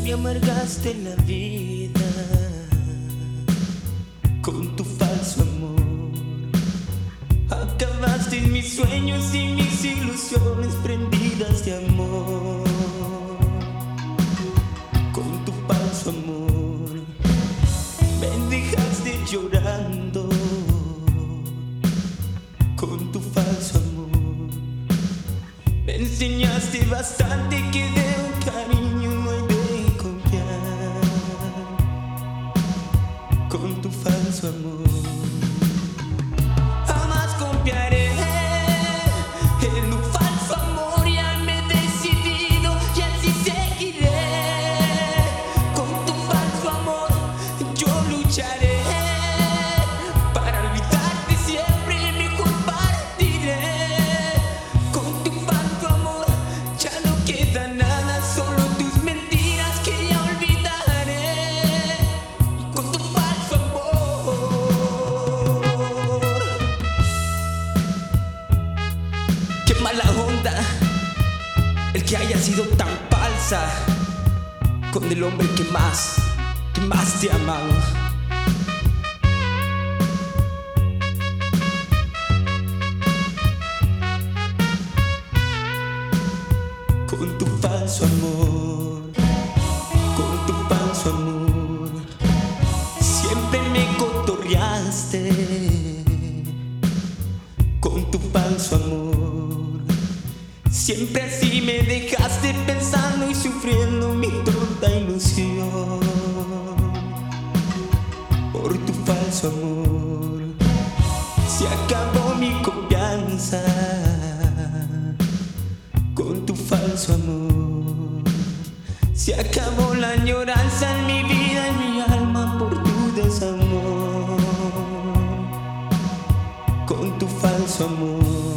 Me amargaste la vida con tu falso amor. Acabaste mis sueños y mis ilusiones prendidas de amor. Con tu falso amor me dejaste llorando. Con tu falso amor me enseñaste bastante que de un cariño no hay de confiar. Con tu falso amor jamás confiaré en un falso amor. Ya me he decidido y así seguiré. Con tu falso amor yo lucharé para olvidarte siempre, me compartiré. Con tu falso amor ya no queda nada, solo tus mentiras que ya olvidaré. Con tu falso amor, qué mala onda el que haya sido tan falsa con el hombre que más te ha amado. Con tu falso amor, con tu falso amor, siempre me cotorreaste. Con tu falso amor, siempre así me dejaste pensando y sufriendo mi tonta ilusión. Por tu falso amor se acabó mi confianza. Con tu falso amor se acabó la añoranza en mi vida, en mi alma por tu desamor. Con tu falso amor